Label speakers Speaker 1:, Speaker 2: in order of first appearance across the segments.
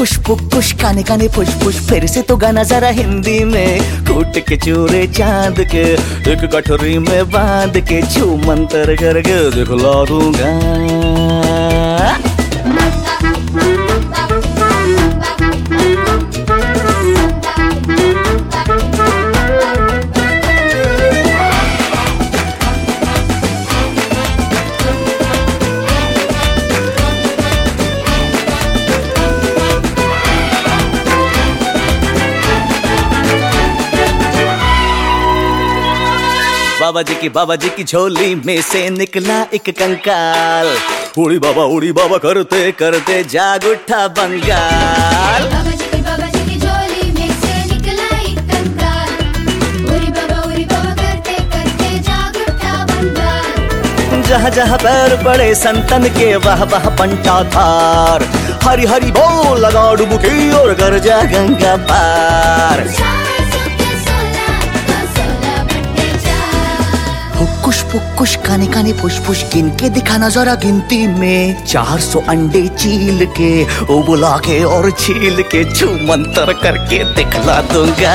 Speaker 1: पुकुश काने काने push push, फिर से तो गाना जरा हिंदी में। कूट के चूरे चांद के एक गठरी में बांध के, छू मंतर करके दिखला दूंगा। बाबा जी की झोली में से निकला एक कंकाल। उड़ी बाबा करते करते जाग उठा बंगाल।
Speaker 2: बाबा जी की झोली में से निकला एक कंकाल। उड़ी बाबा करते करते जाग उठा बंगाल।
Speaker 1: जहाँ जहाँ पैर पड़े संतन के वह पंचा थार। हरी हरी बोल लगा डुबकी और कर जा गंगा पार। पुकुश काने काने पुश पुश, गिन के दिखाना जरा गिनती में। 400 अंडे चील के उबला के और छील के, छू मंतर करके दिखला दूंगा।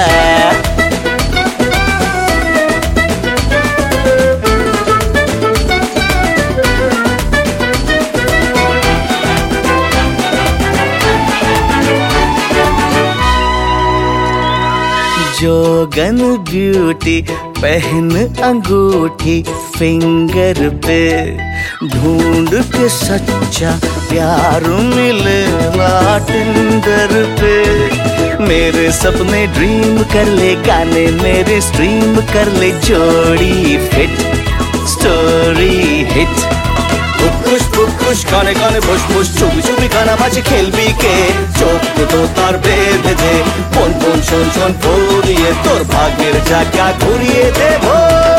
Speaker 1: जोगन ब्यूटी पहन अंगूठी फिंगर पे, ढूंढ के सच्चा प्यार मिले टिंडर पे। मेरे सपने ड्रीम कर ले, गाने मेरे स्ट्रीम कर ले, जोड़ी फिट स्टोरी हिट। पुकुश काने काने पुश पुश, चुपी खाना माची खेल भी के। चौक तो तार बेद दे, फोन शोन फोरिए तोर भाग्येर जा क्या घुरिए दे।